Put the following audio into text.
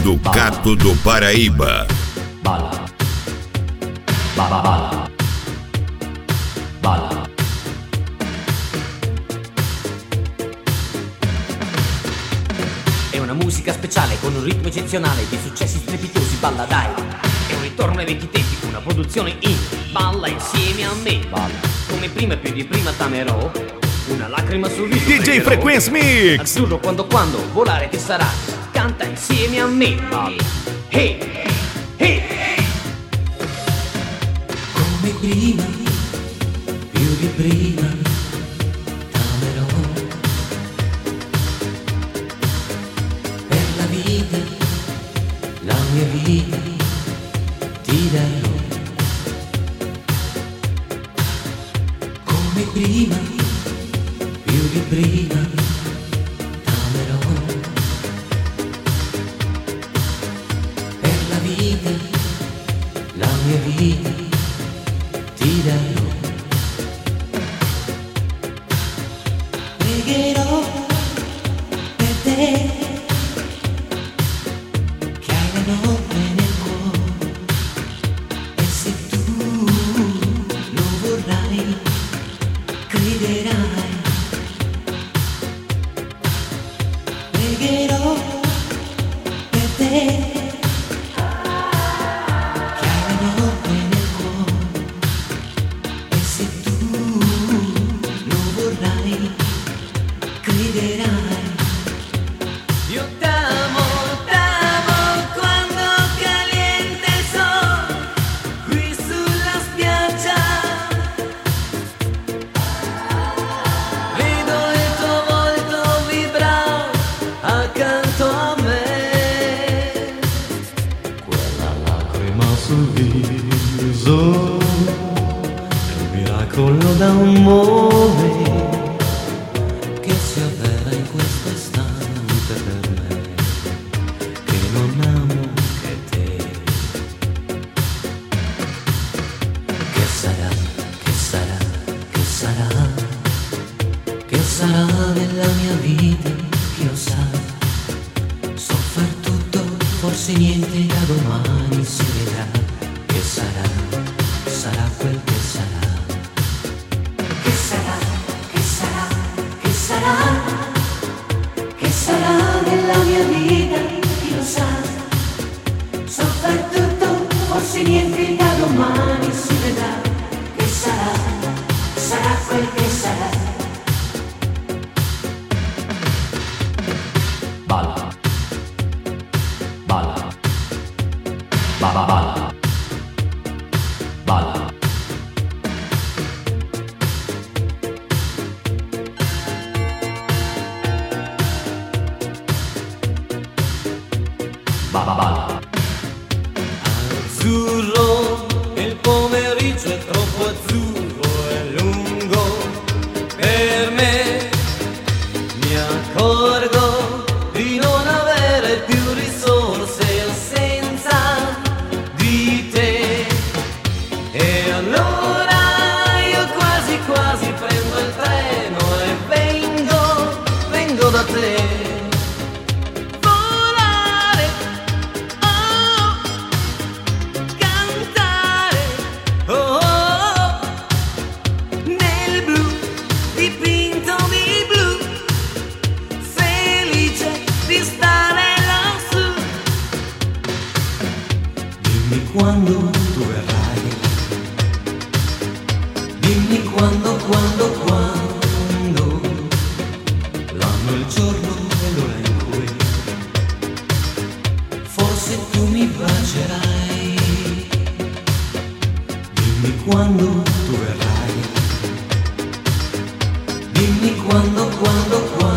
do Cato do Paraíba. Bala, bala, bala, bala. È una musica speciale con un ritmo eccezionale di successi strepitosi, balla dai. È un ritorno ai vecchi tempi, una produzione in balla insieme a me. Balla, come prima e più di prima t'amerò. Una lacrima sul viso DJ Frequenz Mix. Azzurro quando volare che sarà. Canta insieme a me. Balla. Hey, hey. Come prima, più di prima, t'amerò. Per la vita, la mia vita, ti darò. Come prima, più di prima, t'amerò. Per la vita, la mia vita, ti darò. Pregherò per te, che hai la notte nel cuore, e se tu lo vorrai, crederai. Pregherò per te, che hai la notte nel cuore, e se tu lo vorrai, crederai. Io t'amo quando caliente il sole qui sulla spiaggia. Vedo il tuo volto vibrare accanto a me. Quella lacrima sul viso è un miracolo d'amore Che si avvera in questo istante per me, che non amo che te. che sarà, che sarà, che sarà, che sarà nella mia vita, chi lo sa. So far tutto, forse niente, da domani si vedrà. Che sarà, sarà quel che sarà. Che sarà, che sarà, che sarà, che sarà nella mia vita, chi lo sa. So far tutto, forse niente, da domani si vedrà. Che sarà, sarà quel che sarà. Balla, balla, balla, balla, balla. Balla, balla. Azzurro, il pomeriggio è troppo azzurro e lungo per me. Mi accorgo di non avere più risorse senza di te. E allora io quasi quasi prendo il treno e vengo da te. Volare, oh, cantare, oh, oh, nel blu, dipinto di blu, felice di stare lassù. Dimmi quando tu verrai, dimmi quando, l'anno, il giorno e l'ora in cui forse tu mi bacerai. Dimmi quando tu verrai, dimmi quando,